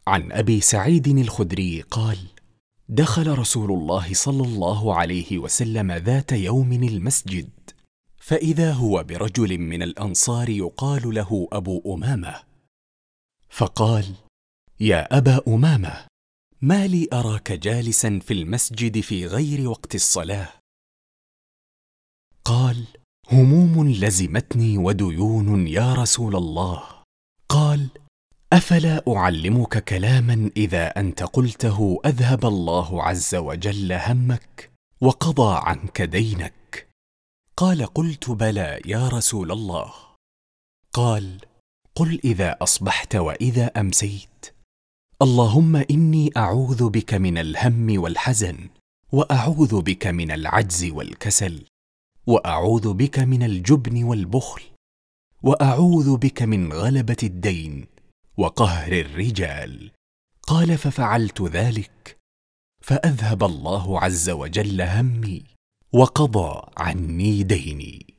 عن أبي سعيد الخدري قال: دخل رسول الله صلى الله عليه وسلم ذات يوم المسجد، فإذا هو برجل من الأنصار يقال له أبو أمامة، فقال: يا أبا أمامة، ما لي أراك جالسا في المسجد في غير وقت الصلاة؟ قال: هموم لزمتني وديون يا رسول الله. قال: أفلا أعلمك كلاما إذا أنت قلته أذهب الله عز وجل همك وقضى عنك دينك؟ قال: قلت بلى يا رسول الله. قال: قل إذا أصبحت وإذا أمسيت: اللهم إني أعوذ بك من الهم والحزن، وأعوذ بك من العجز والكسل، وأعوذ بك من الجبن والبخل، وأعوذ بك من غلبة الدين وقهر الرجال. قال: ففعلت ذلك، فأذهب الله عز وجل همي وقضى عني ديني.